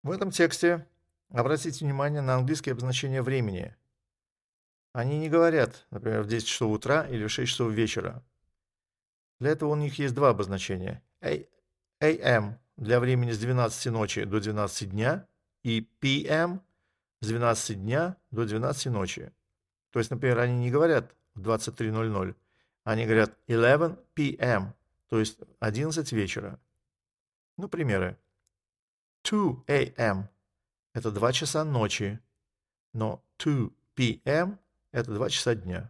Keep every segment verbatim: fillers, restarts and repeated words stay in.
В этом тексте обратите внимание на английские обозначения времени. Они не говорят, например, в десять часов утра или в шесть часов вечера. Для этого у них есть два обозначения. A- AM для времени с двенадцати ночи до двенадцати дня и пи эм с двенадцати дня до двенадцати ночи. То есть, например, они не говорят в двадцать три ноль ноль, они говорят eleven пи эм, то есть одиннадцать вечера. Ну, примеры. two a m – это два часа ночи, но two пи эм – это два часа дня.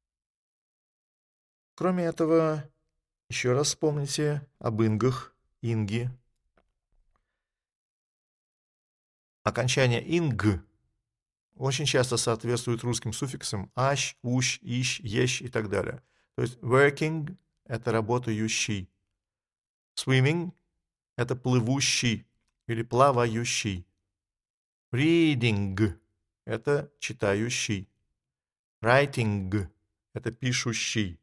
Кроме этого, еще раз вспомните об ингах, инги. Окончание инг очень часто соответствует русским суффиксам ащ, ущ, ищ, ещ и так далее. То есть working – это работающий. Swimming – это плывущий или плавающий. Reading – это читающий. Writing – это пишущий.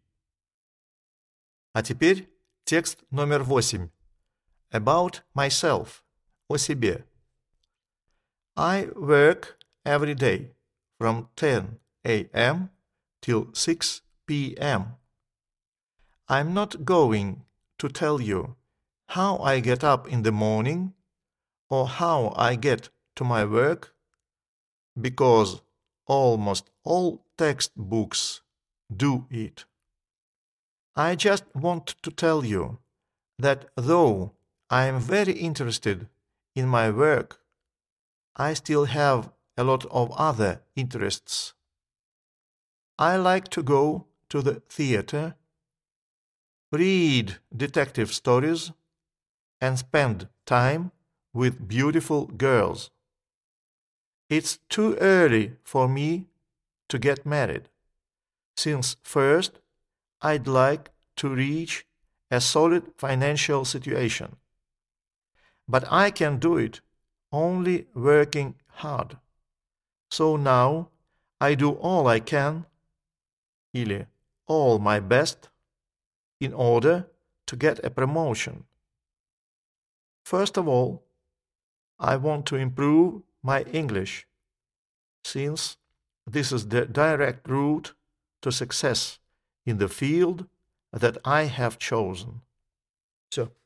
А теперь текст номер восемь. About myself – о себе. I work every day from ten a m till six p m I'm not going to tell you how I get up in the morning or how I get to my work, because almost all textbooks do it. I just want to tell you that though I am very interested in my work, I still have a lot of other interests. I like to go to the theater, read detective stories, and spend time with beautiful girls. It's too early for me to get married, since first I'd like to reach a solid financial situation. But I can do it only working hard. So now I do all I can, или all my best, in order to get a promotion. First of all, I want to improve my English, since this is the direct route to success in the field that I have chosen. Все.